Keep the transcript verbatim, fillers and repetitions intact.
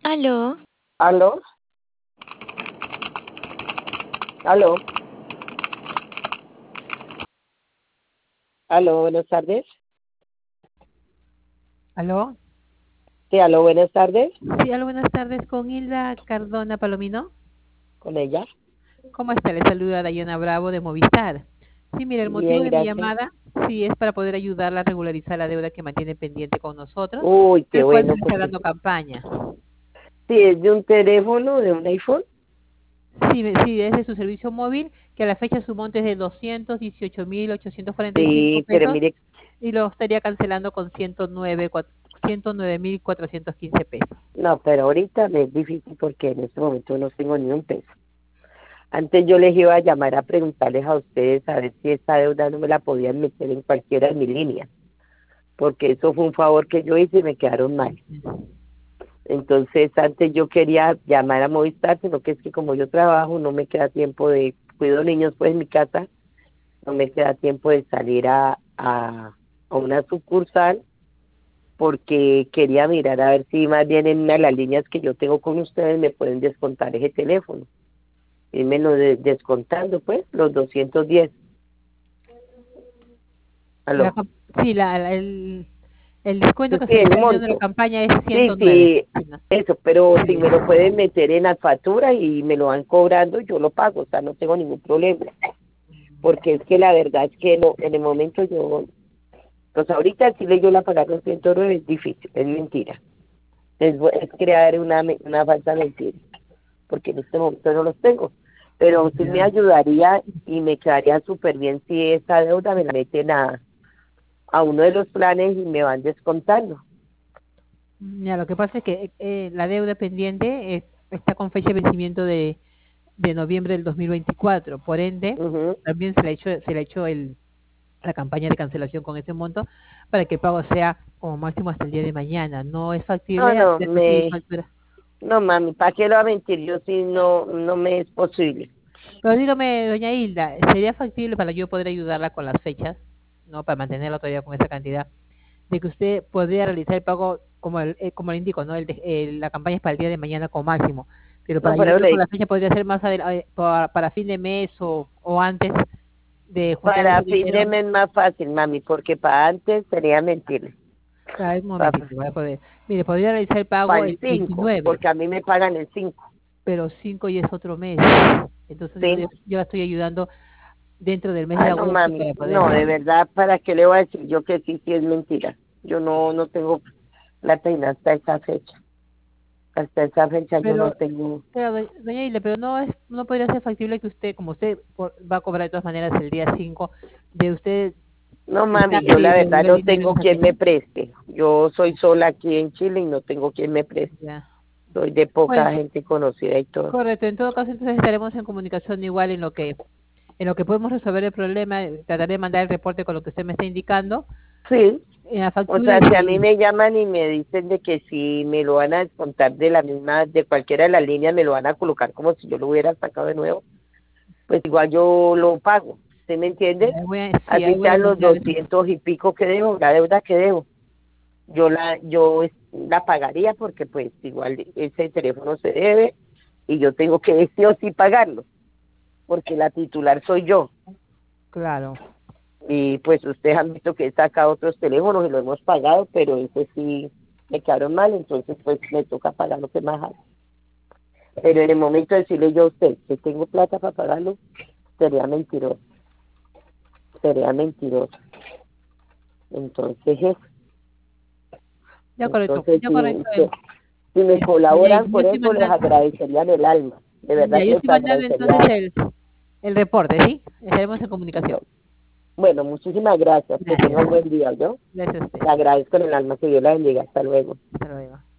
Aló, ¿Aló? ¿Aló? ¿Aló? Buenas tardes. ¿Aló? Sí, aló, buenas tardes. Sí, aló, buenas tardes, con Hilda Cardona Palomino. ¿Con ella? ¿Cómo está? Le saluda Dayana Bravo de Movistar. Sí, mira, el motivo Bien, de mi gracias. llamada, sí, es para poder ayudarla a regularizar la deuda que mantiene pendiente con nosotros, Uy, qué el cual bueno, se está porque dando campaña. sí, es de un teléfono, de un iPhone. Sí, me- sí, es de su servicio móvil, que a la fecha su monto es de doscientos dieciocho mil ochocientos cuarenta y cinco Sí, pero pesos mire, y lo estaría cancelando con ciento nueve, ciento nueve mil cuatrocientos quince pesos. no, pero ahorita me es difícil porque en este momento no tengo ni un peso. Antes yo les iba a llamar a preguntarles a ustedes a ver si esta deuda no me la podían meter en cualquiera de mis líneas, porque eso fue un favor que yo hice y me quedaron mal. Entonces, antes yo quería llamar a Movistar, sino que es que como yo trabajo, no me queda tiempo de, cuido niños pues en mi casa, no me queda tiempo de salir a, a, a una sucursal, porque quería mirar a ver si más bien en una de las líneas que yo tengo con ustedes me pueden descontar ese teléfono. Y me lo de- descontando pues, los doscientos diez. La Aló. cam- sí, la, la- el, el descuento Sí, que sí, se le el está dando a la monto. campaña es Sí, ciento nueve. sí, Sí, ¿no? eso, pero si Sí. me lo pueden meter en la factura y me lo van cobrando, yo lo pago, o sea, no tengo ningún problema. Porque es que la verdad es que no, en el momento yo, pues ahorita decirle yo la pagar los ciento nueve es difícil, es mentira. Es, bu- es crear una, me- una falsa mentira, porque en este momento no los tengo. Pero sí me Ya. ayudaría y me quedaría súper bien si esa deuda me la meten a, a uno de los planes y me van descontando. Ya, lo que pasa es que eh, la deuda pendiente es- está con fecha de vencimiento de, de noviembre del dos mil veinticuatro. Por ende, Ujú. también se le ha hecho, se le ha hecho el, la campaña de cancelación con ese monto para que el pago sea como máximo hasta el día de mañana. No es No, factible no, hacer recibir me, factura. no mami, ¿para qué lo va a mentir? Yo sí no, no me es posible. Pero dígame, doña Hilda, ¿sería factible para yo poder ayudarla con las fechas, no para mantenerla todavía con esa cantidad, de que usted podría realizar el pago como el, eh, como le indico, ¿no? El de- el- la campaña es para el día de mañana como máximo, pero No, para pero ayudarlo le con la digo, fecha podría ser más adel- eh, para, para fin de mes o, o antes de juntar para ese fin de dinero. mes más fácil, mami, porque para antes sería mentirle. Para un Para, momentito, voy a poder. Mire, podría realizar el pago para el el cinco, veintinueve, porque a mí me pagan el cinco, pero cinco ya es otro mes. Entonces yo, ¿sí? yo la estoy ayudando dentro del mes de Ah, no, agosto mami, para poder. no, de verdad, ¿para qué le voy a decir yo que sí, sí es mentira? Yo no, no tengo plata y nada hasta esa fecha. Hasta esa fecha yo no Pero tengo. Claro, do- doña Hilda, pero no es, no podría ser factible que usted, como usted por- va a cobrar de todas maneras el día cinco, de usted No, mami, yo quitarle y la verdad devolver el no dinero en tengo esa quien me fecha. preste. Yo soy sola aquí en Chile y no tengo quien me preste. Ya. Soy de Bueno, poca gente conocida y todo. correcto. En todo caso, entonces estaremos en comunicación igual en lo que en lo que podemos resolver el problema. eh, Trataré de mandar el reporte con lo que usted me está indicando Sí, en la o factura sea, y si a mí si me llaman y me dicen de que si me lo van a descontar de la misma, de cualquiera de las líneas, me lo van a colocar como si yo lo hubiera sacado de nuevo, pues igual yo lo pago. ¿Sí me entiendes? ahí voy a, sí, ahí Así voy a sean los mandar. doscientos y pico que debo, la deuda que debo. Yo la, yo es- la pagaría porque pues igual ese teléfono se debe y yo tengo que sí o sí pagarlo, porque la titular soy yo. Claro. Y pues ustedes han visto que he sacado otros teléfonos y lo hemos pagado, pero ese sí me quedaron mal, entonces pues me toca pagar lo que más hay. Pero en el momento de decirle yo a usted que tengo plata para pagarlo, sería mentiroso, sería mentiroso. Entonces, eso. Ya correcto, Entonces ya si, correcto. si, eh, si me eh, doña colaboran Hilda, yo con estoy eso, les mandando, agradecería en el alma. De verdad ya, que yo les estoy mandando entonces agradecería. el, el reporte, ¿sí? Estaremos en comunicación. Bueno, muchísimas gracias. Que tenga un Gracias. buen día, ¿yo? Gracias a Le usted. agradezco en el alma. Que Dios la bendiga. Hasta luego. Hasta luego.